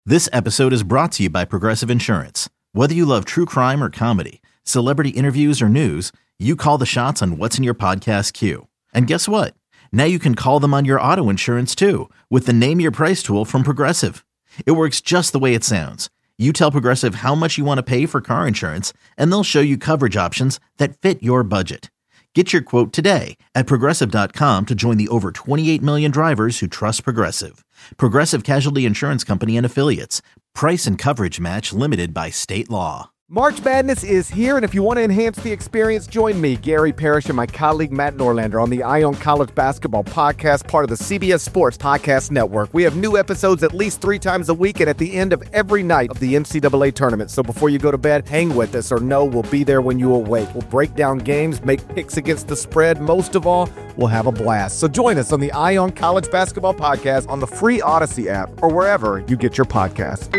This episode is brought to you by Progressive Insurance. Whether you love true crime or comedy, celebrity interviews or news, you call the shots on what's in your podcast queue. And guess what? Now you can call them on your auto insurance too with the Name Your Price tool from Progressive. It works just the way it sounds. You tell Progressive how much you want to pay for car insurance, and they'll show you coverage options that fit your budget. Get your quote today at Progressive.com to join the over 28 million drivers who trust Progressive. Progressive Casualty Insurance Company and Affiliates. Price and coverage match limited by state law. March Madness is here, and if you want to enhance the experience, join me, Gary Parrish, and my colleague Matt Norlander on the Ion College Basketball Podcast, part of the CBS Sports Podcast Network. We have new episodes at least 3 times a week and at the end of every night of the NCAA tournament. So before you go to bed, hang with us, or know we'll be there when you awake. We'll break down games, make picks against the spread. Most of all, we'll have a blast. So join us on the Ion College Basketball Podcast on the free Odyssey app or wherever you get your podcasts.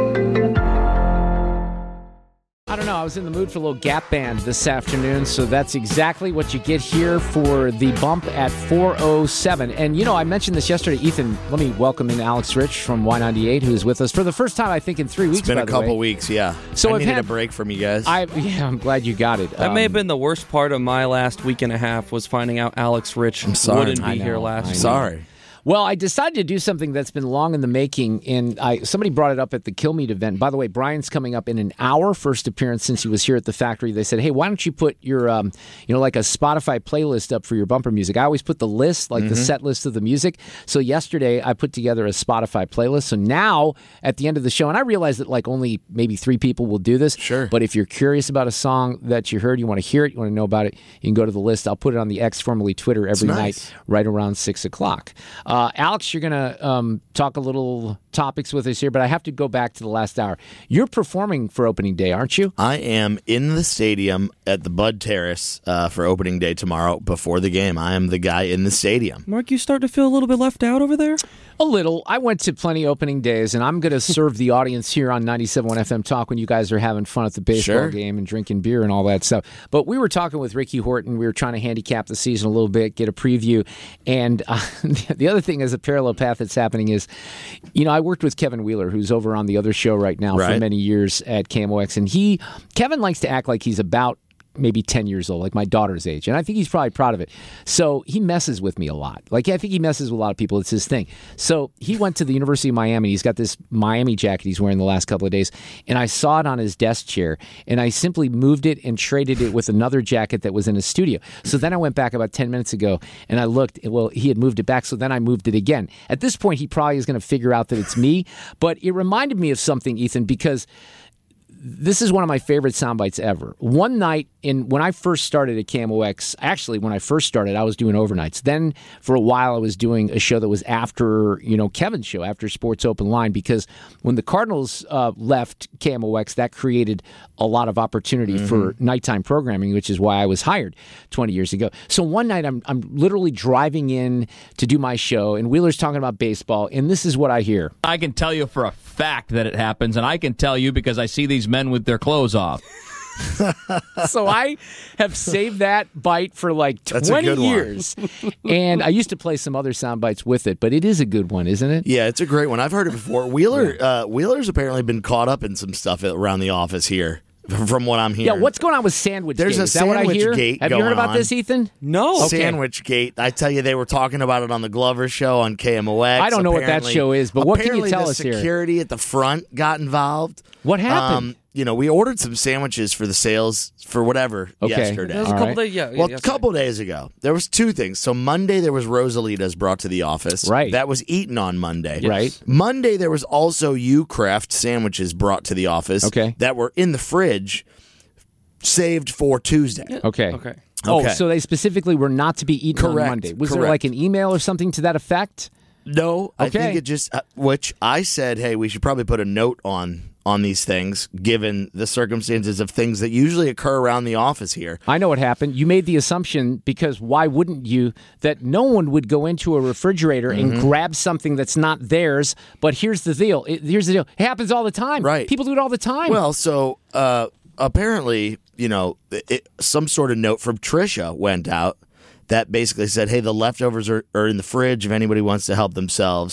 I don't know. I was in the mood for a little Gap Band this afternoon, so that's exactly what you get here for the bump at 4:07. And, you know, I mentioned this yesterday. Ethan, let me welcome in Alex Rich from Y98, who's with us for the first time, I think, in 3 weeks. It's been a couple weeks, yeah. So I needed a break from you guys. I'm glad you got it. That may have been the worst part of my last week and a half was finding out Alex Rich wouldn't be here last week. Sorry. Well, I decided to do something that's been long in the making, and somebody brought it up at the Kill Meat event. By the way, Brian's coming up in an hour, first appearance since he was here at the factory. They said, hey, why don't you put your, like a Spotify playlist up for your bumper music? I always put the list, like the set list of the music. So yesterday, I put together a Spotify playlist. So now, at the end of the show, and I realize that like only maybe 3 people will do this. Sure. But if you're curious about a song that you heard, you want to hear it, you want to know about it, you can go to the list. I'll put it on the X, formerly Twitter, every night right around 6 o'clock. Alex, you're going to talk a little topics with us here, but I have to go back to the last hour. You're performing for opening day, aren't you? I am in the stadium at the Bud Terrace for opening day tomorrow before the game. I am the guy in the stadium. Mark, you start to feel a little bit left out over there? A little. I went to plenty opening days, and I'm going to serve the audience here on 97.1 FM Talk when you guys are having fun at the baseball game and drinking beer and all that stuff. But we were talking with Ricky Horton. We were trying to handicap the season a little bit, get a preview. And the other thing is a parallel path that's happening is, you know, I worked with Kevin Wheeler, who's over on the other show right now for many years at KMOX. And Kevin likes to act like he's about maybe 10 years old, like my daughter's age. And I think he's probably proud of it. So he messes with me a lot. Like, I think he messes with a lot of people. It's his thing. So he went to the University of Miami. He's got this Miami jacket he's wearing the last couple of days. And I saw it on his desk chair. And I simply moved it and traded it with another jacket that was in his studio. So then I went back about 10 minutes ago and I looked. Well, he had moved it back. So then I moved it again. At this point, he probably is going to figure out that it's me. But it reminded me of something, Ethan, because this is one of my favorite sound bites ever. One night, when I first started at KMOX, actually, when I first started, I was doing overnights. Then, for a while, I was doing a show that was after, Kevin's show, after Sports Open Line, because when the Cardinals left KMOX, that created a lot of opportunity for nighttime programming, which is why I was hired 20 years ago. So one night, I'm literally driving in to do my show, and Wheeler's talking about baseball, and this is what I hear. I can tell you for a fact that it happens, and I can tell you because I see these men with their clothes off. So I have saved that bite for like 20 years. And I used to play some other sound bites with it, but it is a good one, isn't it? Yeah, it's a great one. I've heard it before. Wheeler's apparently been caught up in some stuff around the office here. From what I'm hearing. Yeah, what's going on with Sandwich Gate? There's a Is that what I hear? Sandwich Gate Have you heard about this, Ethan? No. Okay. Sandwich Gate. I tell you, they were talking about it on the Glover show on KMOX. I don't know what that show is, but what can you tell us here? Apparently, the security at the front got involved. What happened? We ordered some sandwiches for the sales for whatever yesterday. That was a couple days, a couple days ago. There was 2 things. So Monday there was Rosalita's brought to the office. Right. That was eaten on Monday. Yes. Right. Monday there was also U-Craft sandwiches brought to the office. Okay. That were in the fridge, saved for Tuesday. Okay. Okay. So they specifically were not to be eaten on Monday. Was there like an email or something to that effect? No. I think it just, which I said, hey, we should probably put a note on these things, given the circumstances of things that usually occur around the office here. I know what happened. You made the assumption, because why wouldn't you, that no one would go into a refrigerator and grab something that's not theirs. But here's the deal. It happens all the time. Right. People do it all the time. Well, so apparently, some sort of note from Trisha went out that basically said, hey, the leftovers are in the fridge if anybody wants to help themselves.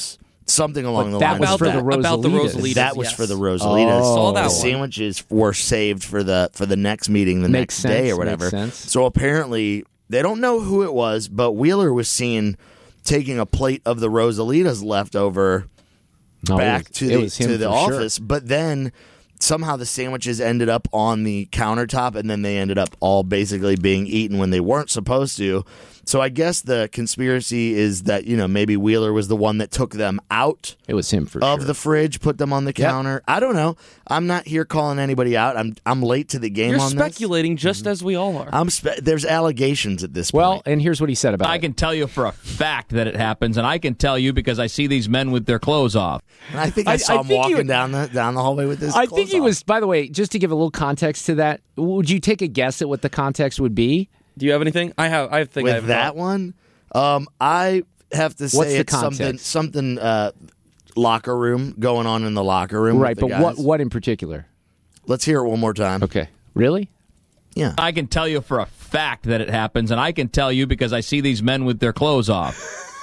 Something along the that lines was for the about the Rosalitas. Rosalitas. That was yes. for the Rosalitas. Saw that The one. sandwiches were saved for the next meeting the Makes next day sense, or whatever. makes sense. So apparently they don't know who it was, but Wheeler was seen taking a plate of the Rosalitas leftover back to the office. Sure. But then somehow the sandwiches ended up on the countertop, and then they ended up all basically being eaten when they weren't supposed to. So I guess the conspiracy is that, maybe Wheeler was the one that took them out It was him for of sure. the fridge, put them on the counter. I don't know. I'm not here calling anybody out. I'm late to the game You're on speculating just as we all are. there's allegations at this Well, point. and here's what he said about I it. can tell you for a fact that it happens, and I can tell you because I see these men with their clothes off. And I think I saw him think walking down the hallway with his I clothes think he off. was, by the way, just to give a little context to that, would you take a guess at what the context would be? Do you have anything? I think with I have that one. I have to say What's the it's context? something locker room going on in the locker room. Right, with the but guys. what in particular? Let's hear it one more time. Okay. Really? Yeah. I can tell you for a fact that it happens, and I can tell you because I see these men with their clothes off.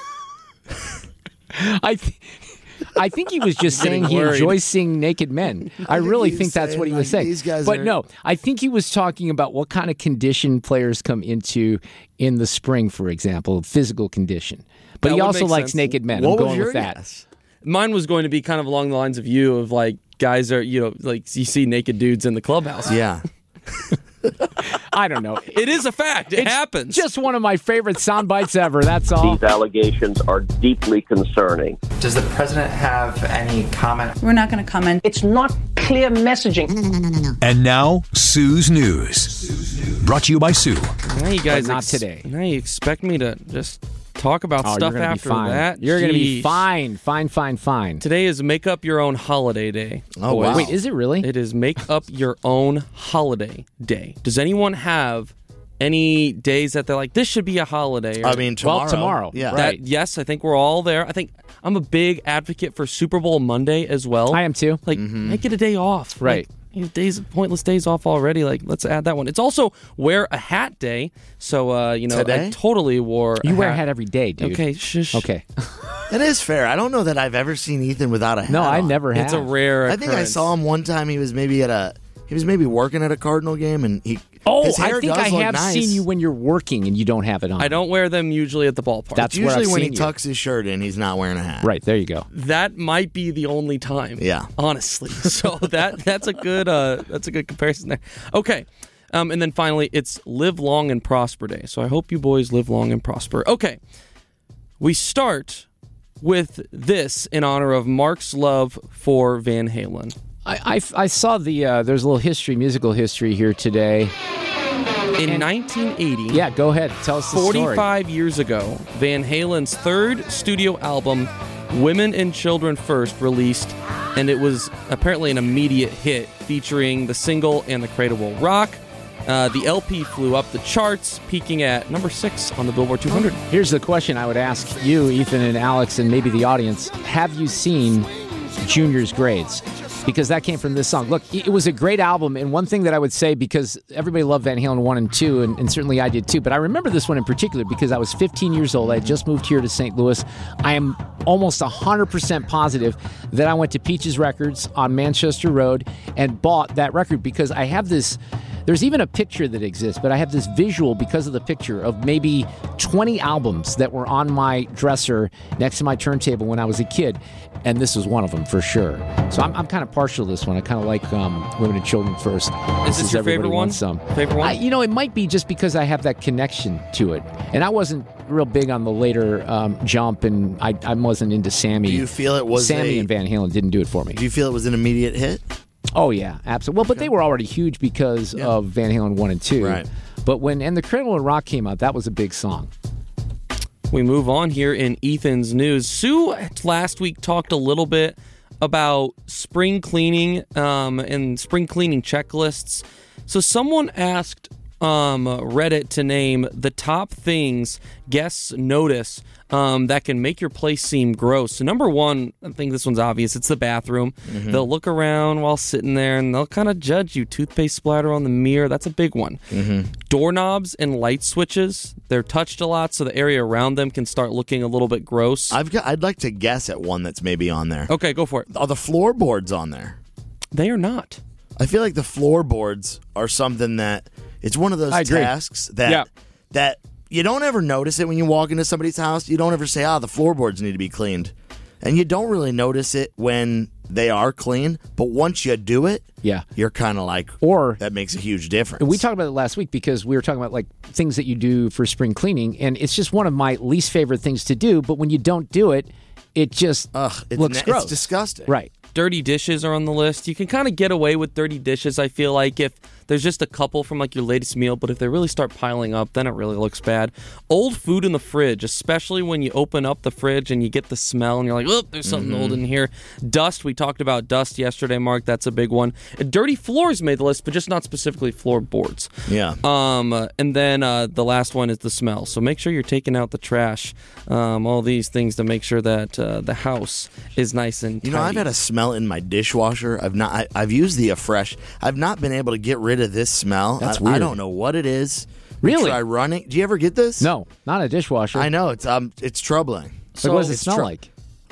I think he was just saying he worried. enjoys seeing naked men. I really think that's what he was saying. These guys But are... no, I think he was talking about what kind of condition players come into in the spring, for example, physical condition. But That he would also make likes sense. naked men. What I'm was going your with that. guess? Mine was going to be kind of along the lines of you, of like guys are, like you see naked dudes in the clubhouse. Yeah. I don't know. It is a fact. It happens. Just one of my favorite sound bites ever. That's all. These allegations are deeply concerning. Does the president have any comment? We're not going to comment. It's not clear messaging. No. And now, Sue's News. Brought to you by Sue. Now you guys But not today. Now you expect me to just talk about Oh, stuff you're gonna after be fine. that? You're going to be Jeez. fine. Today is Make Up Your Own Holiday Day. Oh, wow. Wait, is it really? It is Make Up Your Own Holiday Day. Does anyone have any days that they're like, this should be a holiday? Or, I mean, tomorrow. Well, tomorrow. Yeah. Right. Yes, I think we're all there. I think I'm a big advocate for Super Bowl Monday as well. I am too. Like, make it a day off. Right. Like, pointless days off already. Like, let's add that one. It's also Wear a Hat Day. So, Today? I totally wore You wear a hat every day, dude. Okay, shush. Okay. That is fair. I don't know that I've ever seen Ethan without a hat No, I on. never have. It's a rare I think I occurrence. saw him one time. He was maybe working at a Cardinal game, and his I hair think does I look have nice. seen you when you're working and you don't have it on. I don't wear them usually at the ballpark. That's where Usually I've when he seen you. tucks his shirt in, he's not wearing a hat. Right, there you go. That might be the only time. Yeah. honestly. So that's a good comparison there. Okay, and then finally, it's Live Long and Prosper Day. So I hope you boys live long and prosper. Okay, we start with this in honor of Mark's love for Van Halen. I saw there's a little musical history here today. In 1980, Yeah, go ahead. Tell us the story. 45 years ago, Van Halen's third studio album, Women and Children First, released, and it was apparently an immediate hit, featuring the single And the Cradle Will Rock. The LP flew up the charts, peaking at number 6 on the Billboard 200. Here's the question I would ask you, Ethan and Alex, and maybe the audience. Have you seen Junior's Grades? Because that came from this song. Look, it was a great album, and one thing that I would say, because everybody loved Van Halen 1 and 2, and certainly I did too, but I remember this one in particular because I was 15 years old. I had just moved here to St. Louis. I am almost 100% positive that I went to Peaches Records on Manchester Road and bought that record because I have this... There's even a picture that exists, but I have this visual because of the picture of maybe 20 albums that were on my dresser next to my turntable when I was a kid, and this was one of them for sure. So I'm kind of partial to this one. I kind of like Women and Children First. Is this your Everybody favorite one? Wants Some. Favorite one? It might be just because I have that connection to it, and I wasn't real big on the later Jump, and I wasn't into Sammy. Do you feel it was Sammy and Van Halen didn't do it for me? Do you feel it was an immediate hit? Oh, yeah, absolutely. Well, but they were already huge because of Van Halen 1 and 2. Right. But when And the Cradle Will Rock came out, that was a big song. We move on here in Ethan's news. Sue last week talked a little bit about spring cleaning and spring cleaning checklists. So someone asked Reddit to name the top things guests notice that can make your place seem gross. So number one, I think this one's obvious. It's the bathroom. Mm-hmm. They'll look around while sitting there, and they'll kind of judge you. Toothpaste splatter on the mirror. That's a big one. Mm-hmm. Doorknobs and light switches. They're touched a lot, so the area around them can start looking a little bit gross. I'd like to guess at one that's maybe on there. Okay, go for it. Are the floorboards on there? They are not. I feel like the floorboards are something that it's one of those tasks that you don't ever notice it when you walk into somebody's house. You don't ever say, the floorboards need to be cleaned. And you don't really notice it when they are clean. But once you do it, you're kind of like, that makes a huge difference. We talked about it last week because we were talking about like things that you do for spring cleaning. And it's just one of my least favorite things to do. But when you don't do it, it just looks gross. It's disgusting. Right. Dirty dishes are on the list. You can kind of get away with dirty dishes, I feel like, if there's just a couple from like your latest meal, but if they really start piling up, then it really looks bad. Old food in the fridge, especially when you open up the fridge and you get the smell and you're like, oh, there's something old in here. Dust, we talked about dust yesterday, Mark. That's a big one. Dirty floors made the list, but just not specifically floorboards. Yeah. And then the last one is the smell. So make sure you're taking out the trash, all these things to make sure that the house is nice and tidy. I've had a smell in my dishwasher. I've used the Afresh. I've not been able to get rid of this smell. That's weird. I don't know what it is. Really? Try running. Do you ever get this? No, not a dishwasher. I know it's troubling. So what does it smell like?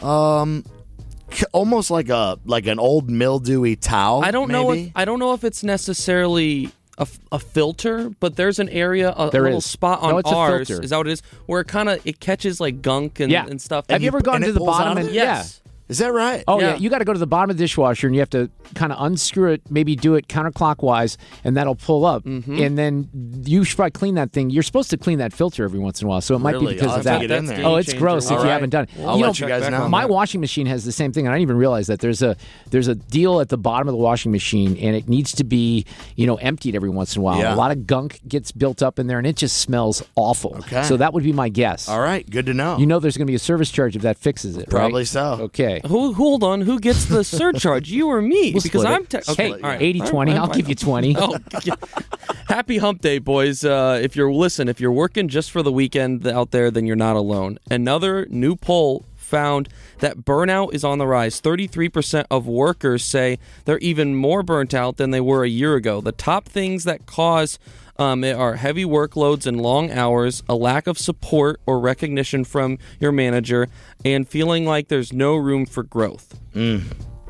Almost like an old mildewy towel. I don't know if it's necessarily a filter, but there's an area, a little spot on ours. Is that what it is? Where it catches like gunk and stuff. Have you ever gone to the bottom and yes. Is that right? Oh, yeah. You got to go to the bottom of the dishwasher, and you have to kind of unscrew it, maybe do it counterclockwise, and that'll pull up. Mm-hmm. And then you should probably clean that thing. You're supposed to clean that filter every once in a while, so it might be because of that. Oh, it's gross if you haven't done it. I'll let you guys know. My washing machine has the same thing, and I didn't even realize that. There's a deal at the bottom of the washing machine, and it needs to be emptied every once in a while. Yeah. A lot of gunk gets built up in there, and it just smells awful. Okay. So that would be my guess. All right. Good to know. There's going to be a service charge if that fixes it, Probably right? so. Okay. Hold on. Who gets the surcharge? You or me? Because I'm okay. All right. 80-20. I'll give you 20. Oh, happy hump day, boys. If you're working just for the weekend out there, then you're not alone. Another new poll found that burnout is on the rise. 33% of workers say they're even more burnt out than they were a year ago. The top things that cause it are heavy workloads and long hours, a lack of support or recognition from your manager, and feeling like there's no room for growth. This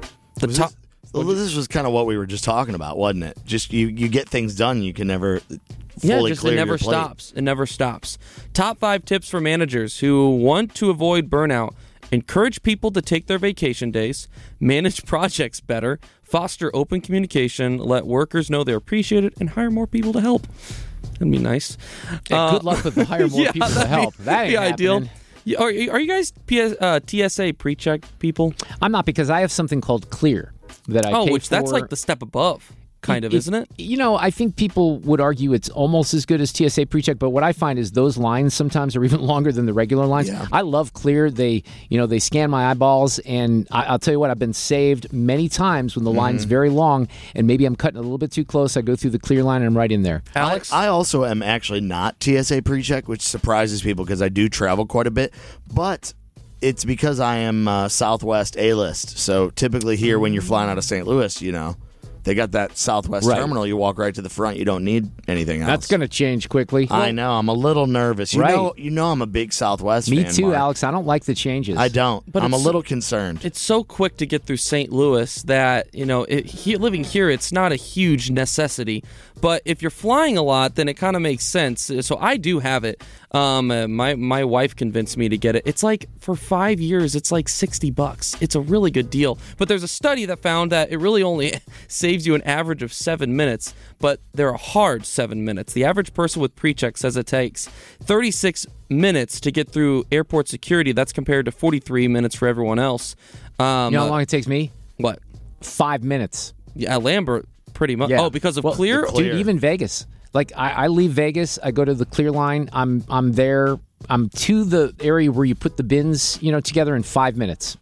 was kind of what we were just talking about, wasn't it? Just you get things done, you can never fully clear your plate. It never stops. Top 5 tips for managers who want to avoid burnout. Encourage people to take their vacation days, manage projects better, foster open communication, let workers know they're appreciated, and hire more people to help. That'd be nice. Good luck with the hire more people to help. That ain't ideal. Are you guys TSA pre-check people? I'm not, because I have something called Clear that I pay for. That's like the step above. Kind of, isn't it? I think people would argue it's almost as good as TSA PreCheck, but what I find is those lines sometimes are even longer than the regular lines. Yeah. I love Clear. They scan my eyeballs, and I'll tell you what, I've been saved many times when the line's very long, and maybe I'm cutting a little bit too close. I go through the Clear line, and I'm right in there. Alex? I also am actually not TSA PreCheck, which surprises people because I do travel quite a bit, but it's because I am Southwest A-list. So typically here, when you're flying out of St. Louis, they got that Southwest terminal. You walk right to the front. You don't need anything else. That's going to change quickly. I know. I'm a little nervous. You know I'm a big Southwest fan. Me too, Mark. Alex. I don't like the changes. I don't. But I'm a little concerned. It's so quick to get through St. Louis that, living here, it's not a huge necessity. But if you're flying a lot, then it kind of makes sense. So I do have it. My wife convinced me to get it. It's like for 5 years, it's like $60. It's a really good deal. But there's a study that found that it really only saves you an average of 7 minutes, but they're a hard 7 minutes. The average person with PreCheck says it takes 36 minutes to get through airport security. That's compared to 43 minutes for everyone else. You know how long it takes me? What? 5 minutes. Yeah, Lambert, pretty much. Yeah. Oh, because of Clear? Dude, even Vegas. Like, I leave Vegas, I go to the Clear line, I'm there, I'm to the area where you put the bins, together in 5 minutes.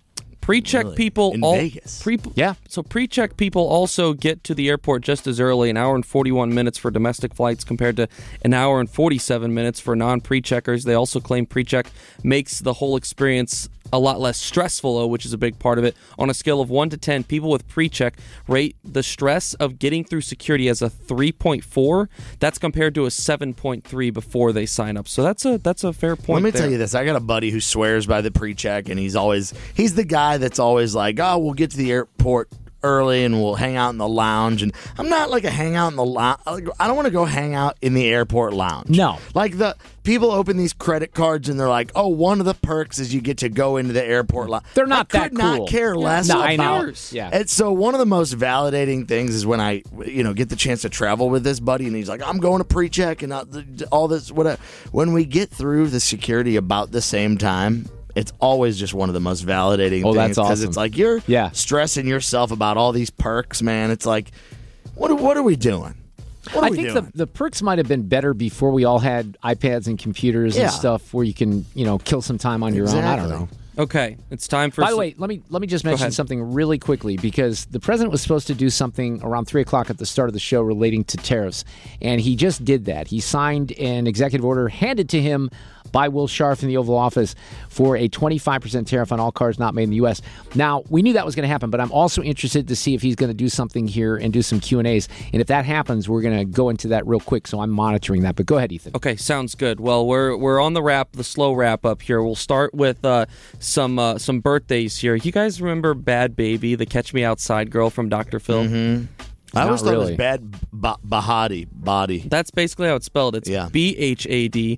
Pre-check people in all Vegas. So pre-check people also get to the airport just as early, an hour and 41 minutes for domestic flights compared to an hour and 47 minutes for non-pre-checkers. They also claim pre-check makes the whole experience a lot less stressful, though, which is a big part of it. On a scale of 1 to 10, people with pre-check rate the stress of getting through security as a 3.4. That's compared to a 7.3 before they sign up. So that's a fair point. Let me tell you this. I got a buddy who swears by the pre-check, and he's the guy that's always like, oh, we'll get to the airport early and we'll hang out in the lounge. And I'm not like a hang out in the lounge. I don't want to go hang out in the airport lounge. No. Like the people open these credit cards and they're like, oh, one of the perks is you get to go into the airport lounge. They're not that cool. I could not care less about I know. it. Yeah. And so one of the most validating things is when I get the chance to travel with this buddy and he's like, I'm going to pre-check and all this, whatever. When we get through the security about the same time, it's always just one of the most validating things. That's awesome. Because it's like you're stressing yourself about all these perks, man. It's like, what are we doing? I think the perks might have been better before we all had iPads and computers and stuff where you can, kill some time on your own. I don't know. Okay, it's time for... By the way, let me just mention something really quickly, because the president was supposed to do something around 3 o'clock at the start of the show relating to tariffs, and he just did that. He signed an executive order handed to him by Will Scharf in the Oval Office for a 25% tariff on all cars not made in the U.S. Now, we knew that was going to happen, but I'm also interested to see if he's going to do something here and do some Q&As. And if that happens, we're going to go into that real quick, so I'm monitoring that. But go ahead, Ethan. Okay, sounds good. Well, we're on the slow wrap up here. We'll start with some birthdays here. You guys remember Bad Baby, the Catch Me Outside girl from Dr. Phil? Mm-hmm. I always thought it was Bad Body. That's basically how it's spelled. It's BHAD.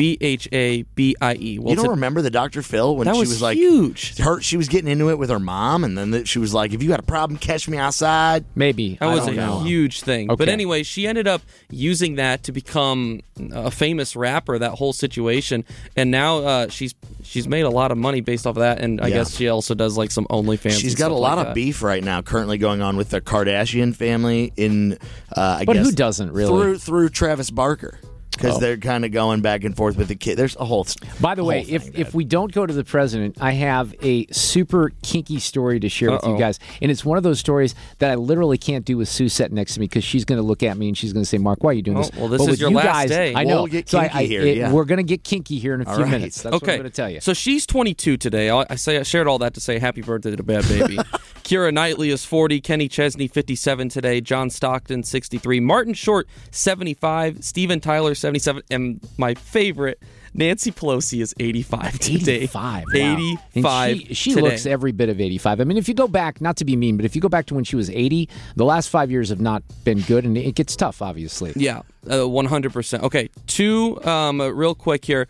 BHABIE. Well, you don't remember the Dr. Phil when she was like huge? She was getting into it with her mom, and then she was like, "If you got a problem, catch me outside." Maybe that was a huge thing. Okay. But anyway, she ended up using that to become a famous rapper. That whole situation, and now she's made a lot of money based off of that. And I guess she also does like some OnlyFans. She's got a lot of beef right now, currently going on with the Kardashian family. But who doesn't really through Travis Barker? Because they're kind of going back and forth with the kid. There's a whole... By the way, if we don't go to the president, I have a super kinky story to share with you guys. And it's one of those stories that I literally can't do with Sue sitting next to me, because she's going to look at me and she's going to say, Mark, why are you doing this? Well, this is your last day. I know. We'll get kinky here. We're going to get kinky here in a few minutes. That's what I'm going to tell you. So she's 22 today. I shared all that to say happy birthday to Bad Baby. Keira Knightley is 40. Kenny Chesney, 57 today. John Stockton, 63. Martin Short, 75. Steven Tyler, 77. And my favorite, Nancy Pelosi is 85 today. 85. Wow. 85 and she today. looks every bit of 85. I mean, if you go back, not to be mean, but if you go back to when she was 80, the last 5 years have not been good, and it gets tough, obviously. Yeah, 100%. Okay, two real quick here.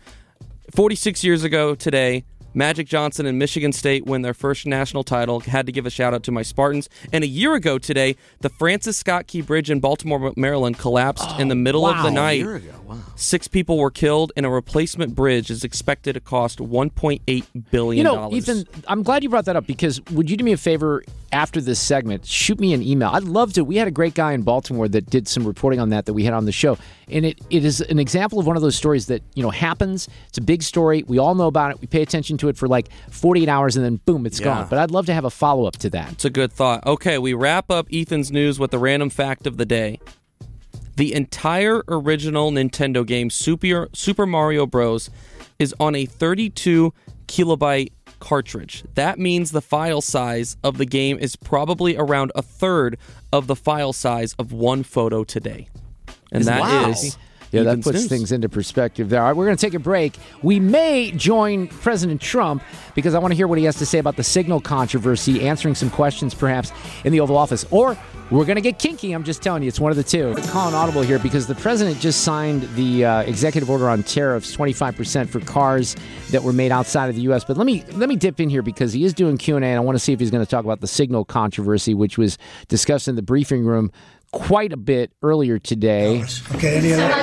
46 years ago today, Magic Johnson and Michigan State win their first national title. Had to give a shout-out to my Spartans. And a year ago today, the Francis Scott Key Bridge in Baltimore, Maryland collapsed in the middle of the night. A year ago. Wow. 6 people were killed, and a replacement bridge is expected to cost $1.8 billion. Ethan, I'm glad you brought that up, because would you do me a favor after this segment? Shoot me an email. I'd love to. We had a great guy in Baltimore that did some reporting on that we had on the show. And it is an example of one of those stories that, happens. It's a big story. We all know about it. We pay attention to it for like 48 hours, and then boom, it's gone. But I'd love to have a follow-up to that. It's a good thought. Okay, we wrap up Ethan's news with the random fact of the day. The entire original Nintendo game, Super Mario Bros., is on a 32 kilobyte cartridge. That means the file size of the game is probably around a third of the file size of one photo today. And that is... Yeah, that puts things into perspective there. All right, we're going to take a break. We may join President Trump, because I want to hear what he has to say about the Signal controversy, answering some questions perhaps in the Oval Office. Or we're going to get kinky. I'm just telling you, it's one of the two. Calling audible here because the president just signed the executive order on tariffs, 25% for cars that were made outside of the U.S. But let me dip in here, because he is doing Q&A, and I want to see if he's going to talk about the Signal controversy, which was discussed in the briefing room quite a bit earlier today. Okay, any other?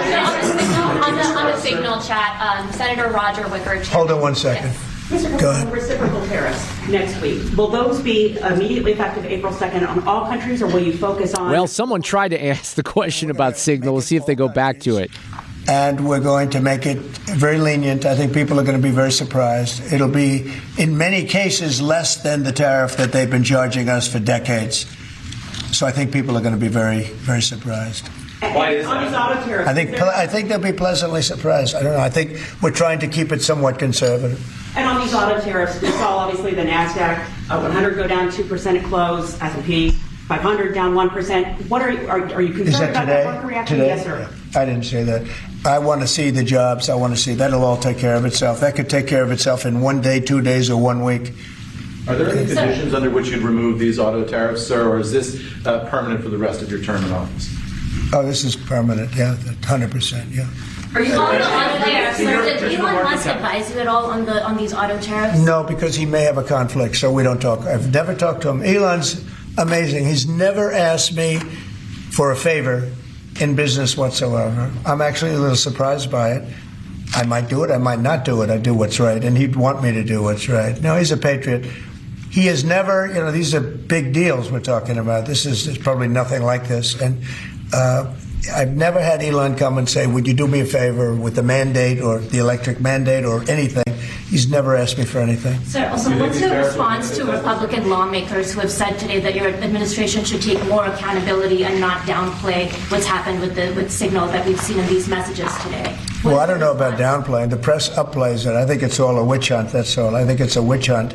On the Signal chat, Senator Roger Wicker. Hold on one second. Mr. President, reciprocal tariffs next week. Will those be immediately effective April 2nd on all countries, or will you focus on... Well, someone tried to ask the question about Signal. We'll see if they go back to it. and we're going to make it very lenient. I think people are going to be very surprised. It'll be, in many cases, less than the tariff that they've been charging us for decades. So I think people are going to be very, very surprised. Why is that? On these auto tariffs, I think they'll be pleasantly surprised. I don't know. I think we're trying to keep it somewhat conservative. And on these auto tariffs, we saw obviously the NASDAQ 100 go down 2% at close, S&P 500 down 1%. What are you concerned about that market reaction? Today? Yes, sir. I didn't say that. I want to see the jobs. I want to see that'll all take care of itself. That could take care of itself in 1 day, 2 days, or 1 week. Are there any conditions under which you'd remove these auto tariffs, sir, or is this permanent for the rest of your term in office? Oh, this is permanent, yeah, 100%, yeah. Are you on the auto tariffs? Did Elon Musk advise you at all on these auto tariffs? No, because he may have a conflict, so we don't talk. I've never talked to him. Elon's amazing. He's never asked me for a favor in business whatsoever. I'm actually a little surprised by it. I might do it, I might not do it. I do what's right, and he'd want me to do what's right. No, he's a patriot. He has never, these are big deals we're talking about. This is probably nothing like this. And I've never had Elon come and say, would you do me a favor with the mandate or the electric mandate or anything. He's never asked me for anything. Sir, also, what's your response to Republican lawmakers who have said today that your administration should take more accountability and not downplay what's happened with Signal that we've seen in these messages today? Well, I don't know about downplaying. The press upplays it. I think it's all a witch hunt, that's all. I think it's a witch hunt.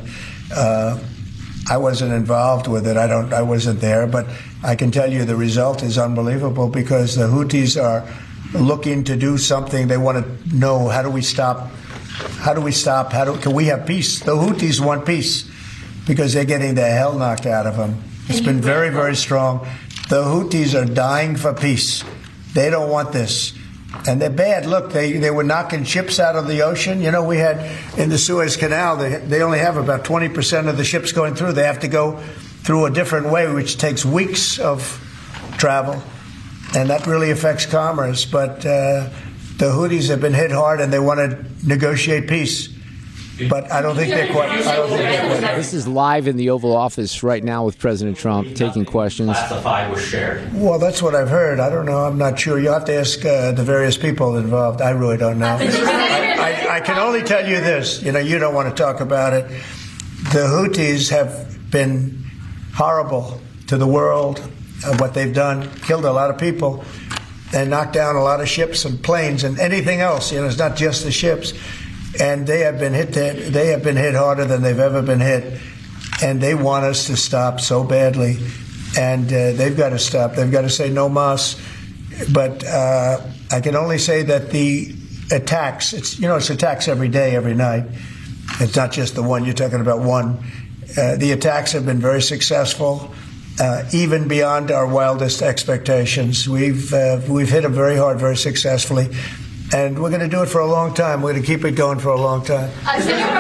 I wasn't involved with it. I wasn't there, but I can tell you the result is unbelievable because the Houthis are looking to do something. They want to know, how do we stop? Can we have peace? The Houthis want peace because they're getting the hell knocked out of them. It's been very, very strong. The Houthis are dying for peace. They don't want this. And they're bad. Look, they were knocking ships out of the ocean. We had in the Suez Canal, they only have about 20% of the ships going through. They have to go through a different way, which takes weeks of travel. And that really affects commerce. But the Houthis have been hit hard, and they want to negotiate peace. But I don't think they're quite. This is live in the Oval Office right now with President Trump taking questions. Classified was shared. Well, that's what I've heard. I don't know. I'm not sure. You'll have to ask the various people involved. I really don't know. I can only tell you this. You don't want to talk about it. The Houthis have been horrible to the world. What they've done, killed a lot of people, and knocked down a lot of ships and planes and anything else. It's not just the ships. And they have been hit. They have been hit harder than they've ever been hit, and they want us to stop so badly. And they've got to stop. They've got to say no mas. But I can only say that the attacks. It's attacks every day, every night. It's not just the one. You're talking about one. The attacks have been very successful, even beyond our wildest expectations. We've hit them very hard, very successfully. And we're going to do it for a long time. We're going to keep it going for a long time. Senate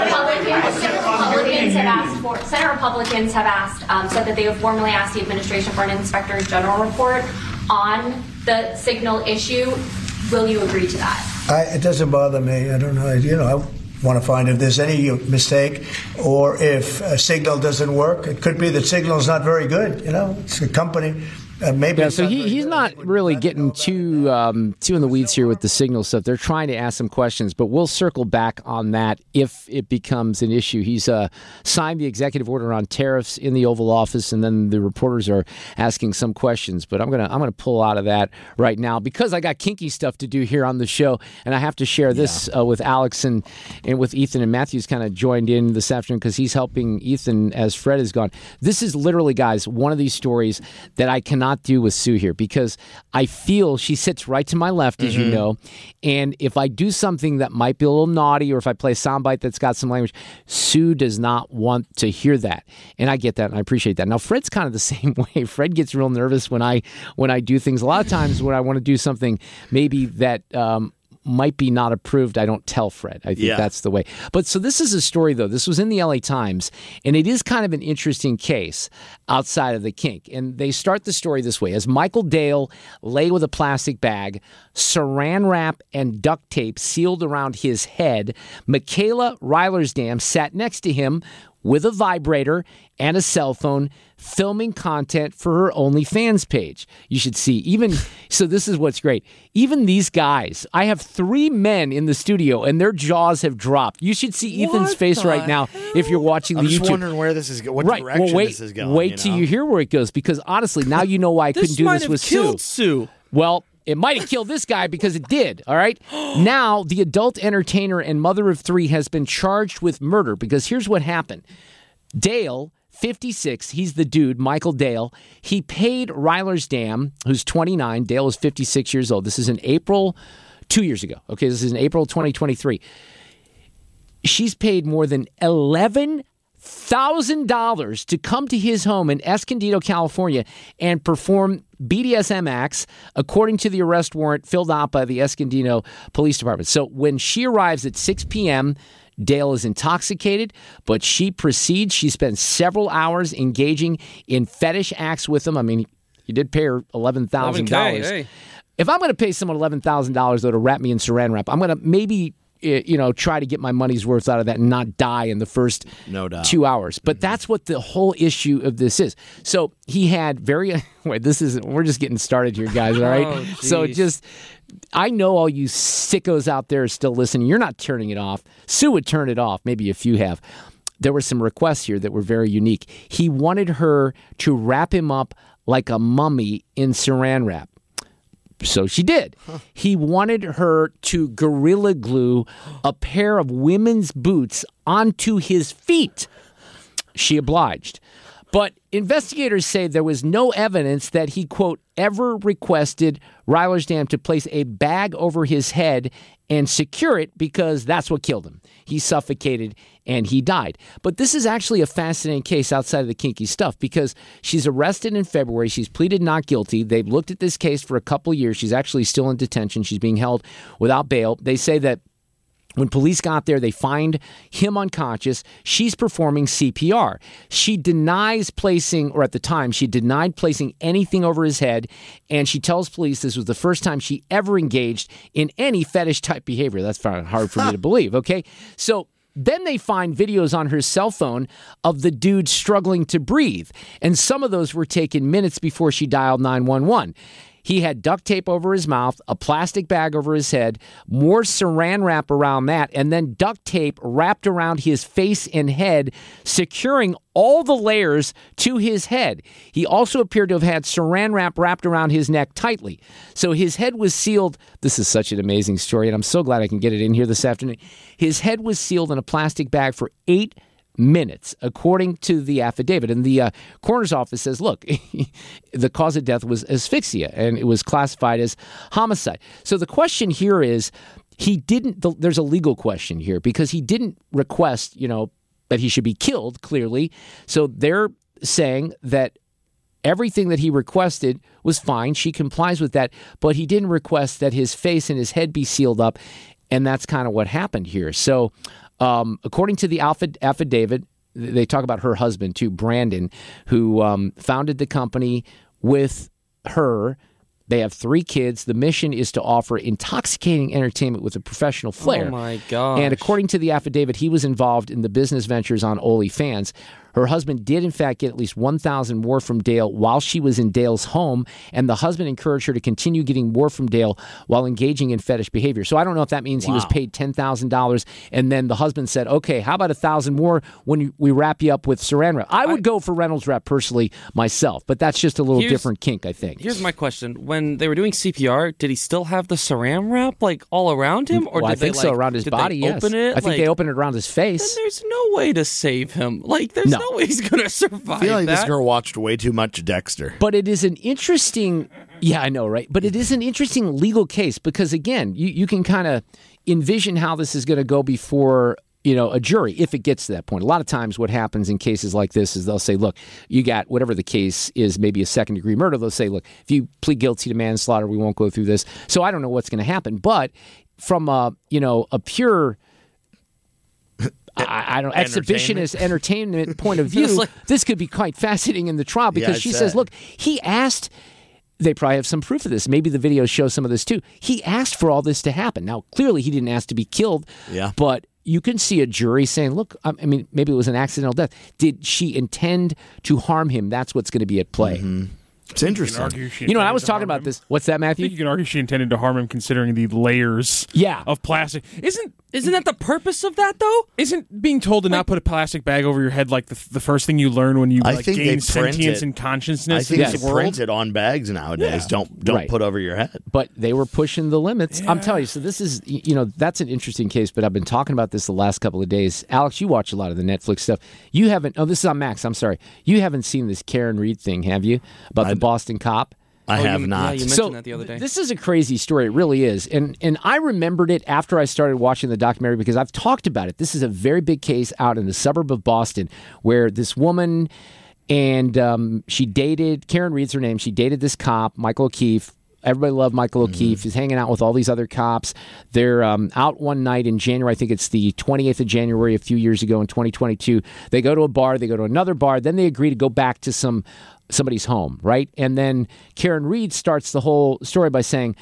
Republicans have said that they have formally asked the administration for an Inspector General report on the Signal issue. Will you agree to that? It doesn't bother me. I don't know. I want to find if there's any mistake or if Signal doesn't work. It could be that Signal is not very good. It's a company. Maybe. Yeah, so he's not really getting too in the weeds here with the Signal stuff. They're trying to ask some questions, but we'll circle back on that if it becomes an issue. He's signed the executive order on tariffs in the Oval Office, and then the reporters are asking some questions. But I'm gonna pull out of that right now because I got kinky stuff to do here on the show, and I have to share this with Alex and with Ethan. And Matthew's kind of joined in this afternoon because he's helping Ethan as Fred is gone. This is literally, guys, one of these stories that I cannot do with Sue here because I feel she sits right to my left, as you know, and if I do something that might be a little naughty or if I play a soundbite that's got some language, Sue does not want to hear that, and I get that and I appreciate that. Now Fred's kind of the same way. Fred gets real nervous when I do things. A lot of times when I want to do something maybe that might be not approved, I don't tell Fred. I think that's the way. But so this is a story, though. This was in the LA Times, and it is kind of an interesting case outside of the kink. And they start the story this way. As Michael Dale lay with a plastic bag, saran wrap and duct tape sealed around his head, Michaela Reilersdam sat next to him with a vibrator and a cell phone filming content for her OnlyFans page. You should see. So this is what's great. Even these guys, I have 3 men in the studio and their jaws have dropped. You should see Ethan's face right now if you're watching the YouTube. I'm just wondering where this is going, what direction this is going. Wait till you hear where it goes, because honestly, now you know why I couldn't do this with Sue. This might have killed Sue. Well, it might have killed this guy because it did, all right? Now, the adult entertainer and mother of 3 has been charged with murder because here's what happened. Dale, 56, he's the dude, Michael Dale. He paid Reilersdam, who's 29. Dale is 56 years old. This is in April, 2 years ago. Okay, this is in April 2023. She's paid more than $11,000 to come to his home in Escondido, California, and perform BDSM acts, according to the arrest warrant filled out by the Escondido Police Department. So when she arrives at 6 p.m., Dale is intoxicated, but she proceeds. She spends several hours engaging in fetish acts with him. I mean, he did pay her $11,000. Hey. If I'm going to pay someone $11,000, though, to wrap me in saran wrap, I'm going to maybe try to get my money's worth out of that and not die in the first 2 hours. But that's what the whole issue of this is. So he had we're just getting started here, guys, all right? Oh, so I know all you sickos out there are still listening. You're not turning it off. Sue would turn it off. Maybe a few have. There were some requests here that were very unique. He wanted her to wrap him up like a mummy in saran wrap. So she did. He wanted her to Gorilla Glue a pair of women's boots onto his feet. She obliged. But investigators say there was no evidence that he, quote, ever requested Reilersdam to place a bag over his head and secure it because that's what killed him. He suffocated and he died. But this is actually a fascinating case outside of the kinky stuff because she's arrested in February. She's pleaded not guilty. They've looked at this case for a couple of years. She's actually still in detention. She's being held without bail. They say that when police got there, they find him unconscious. She's performing CPR. She denies placing, or at the time, she denied placing anything over his head, and she tells police this was the first time she ever engaged in any fetish-type behavior. That's hard for me to believe, okay? So then they find videos on her cell phone of the dude struggling to breathe, and some of those were taken minutes before she dialed 911. He had duct tape over his mouth, a plastic bag over his head, more saran wrap around that, and then duct tape wrapped around his face and head, securing all the layers to his head. He also appeared to have had saran wrap wrapped around his neck tightly. So his head was sealed. This is such an amazing story, and I'm so glad I can get it in here this afternoon. His head was sealed in a plastic bag for 8 minutes, according to the affidavit. And the coroner's office says, look, the cause of death was asphyxia, and it was classified as homicide. So the question here is, there's a legal question here, because he didn't request, that he should be killed, clearly. So they're saying that everything that he requested was fine. She complies with that, but he didn't request that his face and his head be sealed up, and that's kind of what happened here. So according to the affidavit, they talk about her husband, too, Brandon, who founded the company with her. They have 3 kids. The mission is to offer intoxicating entertainment with a professional flair. Oh, my gosh. And according to the affidavit, he was involved in the business ventures on OnlyFans. Her husband did, in fact, get at least $1,000 more from Dale while she was in Dale's home, and the husband encouraged her to continue getting more from Dale while engaging in fetish behavior. So I don't know if that means he was paid $10,000, and then the husband said, okay, how about $1,000 more when we wrap you up with saran wrap? I would go for Reynolds wrap personally myself, but that's just a little different kink, I think. Here's my question. When they were doing CPR, did he still have the saran wrap all around him? Or I think so, around his body, yes. Open it? I think they opened it around his face. Then there's no way to save him. There's no way he's going to survive. I feel like this girl watched way too much Dexter. But it is an interesting, I know, right? But it is an interesting legal case because, again, you can kind of envision how this is going to go before, a jury, if it gets to that point. A lot of times what happens in cases like this is they'll say, look, you got whatever the case is, maybe a second-degree murder. They'll say, look, if you plead guilty to manslaughter, we won't go through this. So I don't know what's going to happen. But from a pure exhibitionist entertainment point of view, this could be quite fascinating in the trial because she says, look, he asked, they probably have some proof of this. Maybe the videos show some of this too. He asked for all this to happen. Now, clearly he didn't ask to be killed, but you can see a jury saying, look, I mean, maybe it was an accidental death. Did she intend to harm him? That's what's going to be at play. Mm-hmm. It's interesting. You know, I was talking about this. What's that, Matthew? I think you can argue she intended to harm him considering the layers of plastic. Isn't that the purpose of that, though? Isn't being told to not put a plastic bag over your head like the first thing you learn when you gain sentience and consciousness? I think they print it on bags nowadays. Yeah. Don't put over your head. But they were pushing the limits. Yeah. I'm telling you, so this is, that's an interesting case, but I've been talking about this the last couple of days. Alex, you watch a lot of the Netflix stuff. You haven't, this is on Max, I'm sorry. You haven't seen this Karen Reed thing, have you? About the Boston cop? I have not. Yeah, you mentioned that the other day. This is a crazy story. It really is. And I remembered it after I started watching the documentary because I've talked about it. This is a very big case out in the suburb of Boston where this woman and she dated, Karen Reed's her name, she dated this cop, Michael O'Keefe. Everybody loved Michael O'Keefe. He's hanging out with all these other cops. They're out one night in January. I think it's the 28th of January a few years ago in 2022. They go to a bar. They go to another bar. Then they agree to go back to somebody's home, right? And then Karen Reed starts the whole story by saying,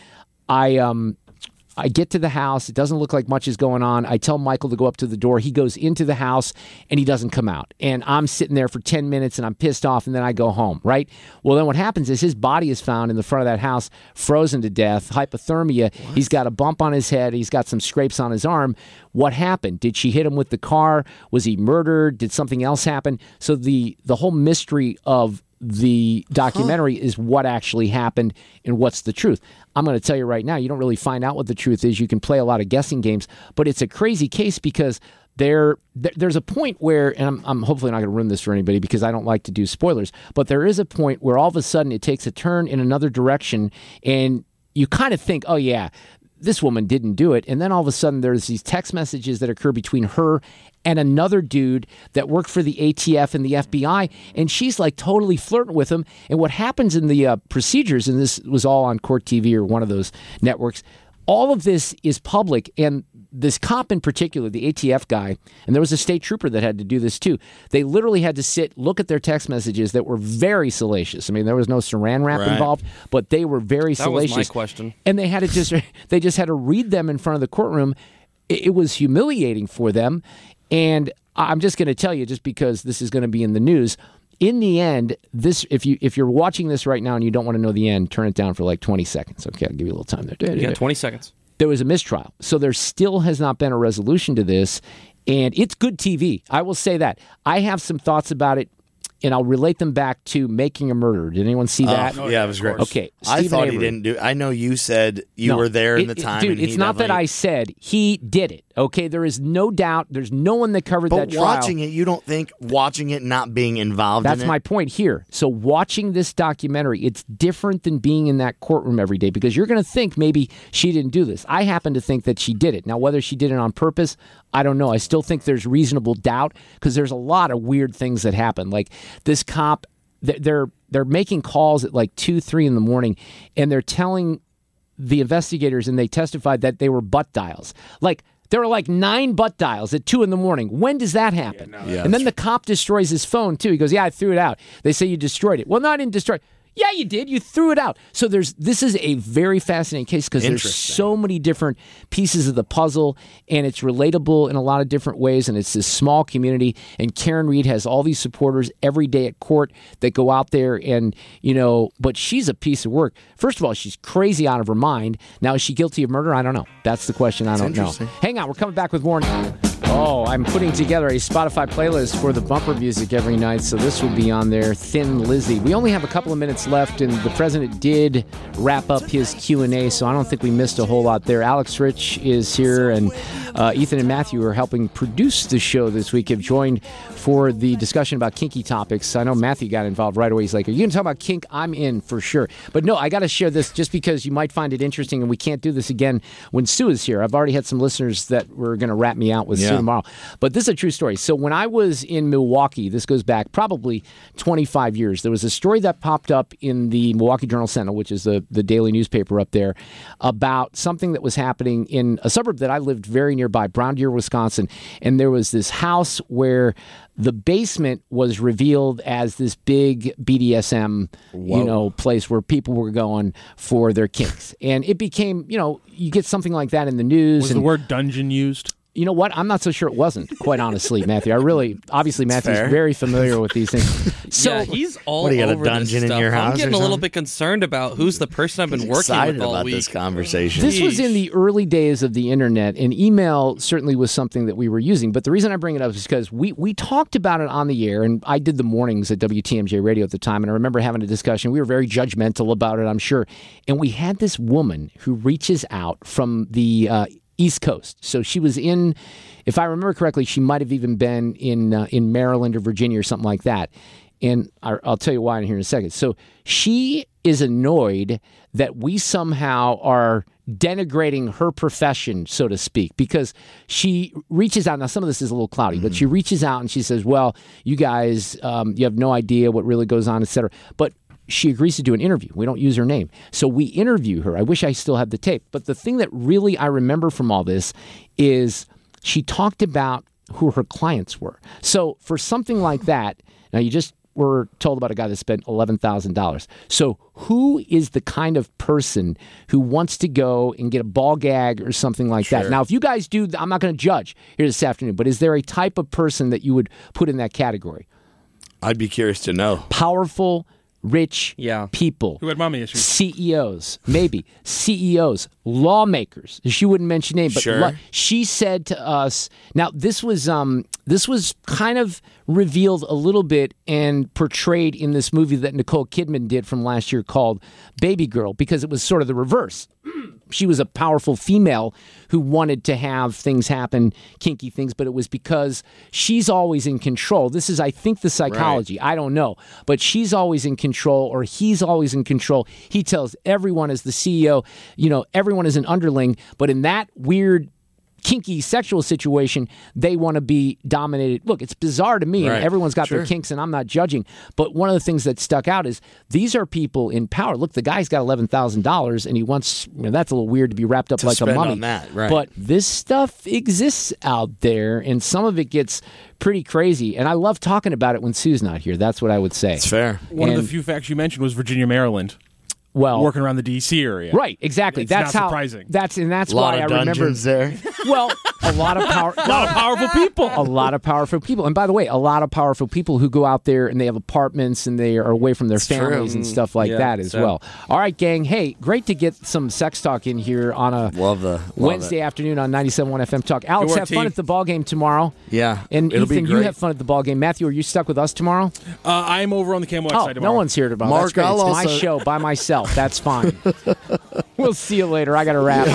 I get to the house. It doesn't look like much is going on. I tell Michael to go up to the door. He goes into the house, and he doesn't come out. And I'm sitting there for 10 minutes, and I'm pissed off, and then I go home, right? Well, then what happens is his body is found in the front of that house, frozen to death, hypothermia. What? He's got a bump on his head. He's got some scrapes on his arm. What happened? Did she hit him with the car? Was he murdered? Did something else happen? So the whole mystery of the documentary is what actually happened and what's the truth. I'm going to tell you right now, you don't really find out what the truth is. You can play a lot of guessing games, but it's a crazy case because there's a point where, and I'm hopefully not going to ruin this for anybody because I don't like to do spoilers, but there is a point where all of a sudden it takes a turn in another direction and you kind of think, oh yeah, this woman didn't do it. And then all of a sudden there's these text messages that occur between her and another dude that worked for the ATF and the FBI, and she's like totally flirting with him. And what happens in the procedures, and this was all on Court TV or one of those networks, all of this is public, and this cop in particular, the ATF guy, and there was a state trooper that had to do this too. They literally had to look at their text messages that were very salacious. I mean, there was no saran wrap involved, but they were very salacious. That was my question. And they had to they just had to read them in front of the courtroom. It was humiliating for them. And I'm just going to tell you, just because this is going to be in the news, in the end, if you're watching this right now and you don't want to know the end, turn it down for like 20 seconds. Okay, I'll give you a little time there. You got 20 seconds. There was a mistrial. So there still has not been a resolution to this. And it's good TV. I will say that. I have some thoughts about it, and I'll relate them back to Making a Murderer. Did anyone see that? Yeah, it was great. Okay. I thought he didn't do it. I know you said you were there in the time. Dude, it's not that I said. He did it. Okay, there is no doubt. There's no one that covered that trial. But watching it, you don't think watching it not being involved in it? That's my point here. So watching this documentary, it's different than being in that courtroom every day because you're going to think maybe she didn't do this. I happen to think that she did it. Now, whether she did it on purpose, I don't know. I still think there's reasonable doubt because there's a lot of weird things that happen. Like this cop, they're making calls at like 2, 3 in the morning, and they're telling the investigators, and they testified that they were butt dials. Like, there were like 9 butt dials at 2 in the morning. When does that happen? And then the cop destroys his phone, too. He goes, yeah, I threw it out. They say you destroyed it. Well, no, I didn't destroy it. Yeah, you did. You threw it out. So this is a very fascinating case because there's so many different pieces of the puzzle, and it's relatable in a lot of different ways, and it's this small community, and Karen Reed has all these supporters every day at court that go out there and, but she's a piece of work. First of all, she's crazy out of her mind. Now, is she guilty of murder? I don't know. That's the question. I don't know. Hang on. We're coming back with more. Oh, I'm putting together a Spotify playlist for the bumper music every night, so this will be on there. Thin Lizzy. We only have a couple of minutes left, and the president did wrap up his Q&A, so I don't think we missed a whole lot there. Alex Rich is here, and Ethan and Matthew are helping produce the show this week, have joined for the discussion about kinky topics. I know Matthew got involved right away. He's like, are you going to talk about kink? I'm in for sure. But no, I got to share this just because you might find it interesting, and we can't do this again when Sue is here. I've already had some listeners that were going to wrap me out with Sue tomorrow. But this is a true story. So when I was in Milwaukee, this goes back probably 25 years, there was a story that popped up in the Milwaukee Journal-Sentinel, which is the daily newspaper up there, about something that was happening in a suburb that I lived very nearby, Brown Deer, Wisconsin. And there was this house where the basement was revealed as this big BDSM, place where people were going for their kinks. And it became, you get something like that in the news. Was the word dungeon used? You know what? I'm not so sure it wasn't, quite honestly, Matthew. Obviously, Matthew's very familiar with these things. So yeah, he's all what, do you got over a dungeon this in your stuff. house? I'm getting a little bit concerned about who's the person I've been working with all about week. This conversation. This was in the early days of the internet, and email certainly was something that we were using. But the reason I bring it up is because we talked about it on the air, and I did the mornings at WTMJ Radio at the time, and I remember having a discussion. We were very judgmental about it, I'm sure. And we had this woman who reaches out from the East Coast. So she was in, if I remember correctly, she might have even been in Maryland or Virginia or something like that. And I'll tell you why in here in a second. So she is annoyed that we somehow are denigrating her profession, so to speak, because she reaches out. Now, some of this is a little cloudy, but she reaches out and she says, well, you guys, you have no idea what really goes on, et cetera. But she agrees to do an interview. We don't use her name. So we interview her. I wish I still had the tape. But the thing that really I remember from all this is she talked about who her clients were. So for something like that, now you just were told about a guy that spent $11,000. So who is the kind of person who wants to go and get a ball gag or something like that? Now, if you guys do, I'm not going to judge here this afternoon, but is there a type of person that you would put in that category? I'd be curious to know. Powerful, rich people. Who had mommy issues. CEOs, maybe. CEOs, lawmakers. She wouldn't mention names, but she said to us, now this was kind of revealed a little bit and portrayed in this movie that Nicole Kidman did from last year called Baby Girl, because it was sort of the reverse. She was a powerful female who wanted to have things happen, kinky things, but it was because she's always in control. This is, I think, the psychology. Right. I don't know. But she's always in control, or he's always in control. He tells everyone as the CEO, everyone is an underling, but in that weird kinky sexual situation, they want to be dominated. Look, it's bizarre to me, and everyone's got their kinks, and I'm not judging. But one of the things that stuck out is these are people in power. Look, the guy's got $11,000, and he wants, that's a little weird to be wrapped up like a mummy. On that, right. But this stuff exists out there, and some of it gets pretty crazy. And I love talking about it when Sue's not here. That's what I would say. It's fair. One of the few facts you mentioned was Virginia, Maryland. Well, working around the D.C. area, right? Exactly. That's not surprising. That's a why I remember there. Well, a lot of powerful people. A lot of powerful people, and by the way, a lot of powerful people who go out there and they have apartments and they are away from their families and stuff like that as well. All right, gang. Hey, great to get some sex talk in here on a Wednesday afternoon on 97.1 FM Talk. Alex, have fun at the ball game tomorrow. Yeah, and it'll Ethan, be great. you have fun at the ball game. Matthew, are you stuck with us tomorrow? I'm over on the KMOX side tomorrow. No one's here tomorrow. Mark, That's great. It's my show by myself. That's fine. We'll see you later. I got to wrap.